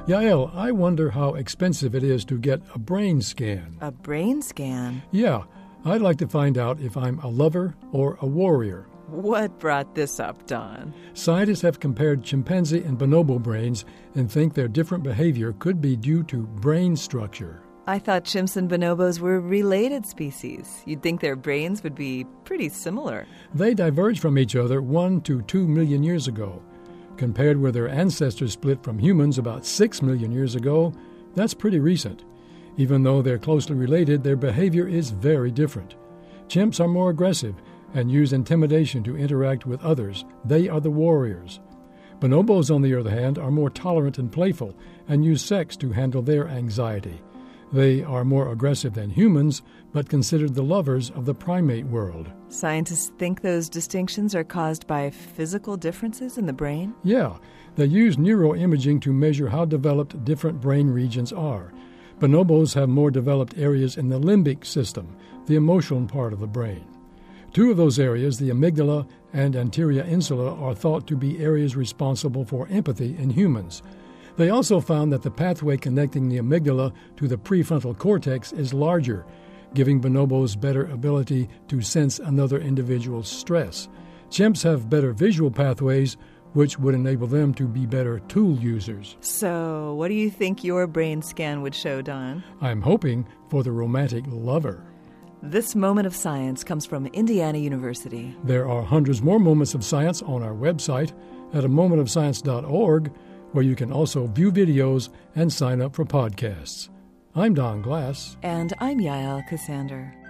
Yael, I wonder how expensive it is to get a brain scan. A brain scan? Yeah, I'd like to find out if I'm a lover or a warrior. What brought this up, Don? Scientists have compared chimpanzee and bonobo brains and think their different behavior could be due to brain structure. I thought chimps and bonobos were related species. You'd think their brains would be pretty similar. They diverged from each other 1 to 2 million years ago. Compared with their ancestors split from humans about 6 million years ago, that's pretty recent. Even though they're closely related, their behavior is very different. Chimps are more aggressive and use intimidation to interact with others. They are the warriors. Bonobos, on the other hand, are more tolerant and playful and use sex to handle their anxiety. They are more aggressive than humans, but considered the lovers of the primate world. Scientists think those distinctions are caused by physical differences in the brain? Yeah, they use neuroimaging to measure how developed different brain regions are. Bonobos have more developed areas in the limbic system, the emotional part of the brain. Two of those areas, the amygdala and anterior insula, are thought to be areas responsible for empathy in humans. They also found that the pathway connecting the amygdala to the prefrontal cortex is larger, giving bonobos better ability to sense another individual's stress. Chimps have better visual pathways, which would enable them to be better tool users. So, what do you think your brain scan would show, Don? I'm hoping for the romantic lover. This moment of science comes from Indiana University. There are hundreds more moments of science on our website at amomentofscience.org, where you can also view videos and sign up for podcasts. I'm Don Glass. And I'm Yael Cassander.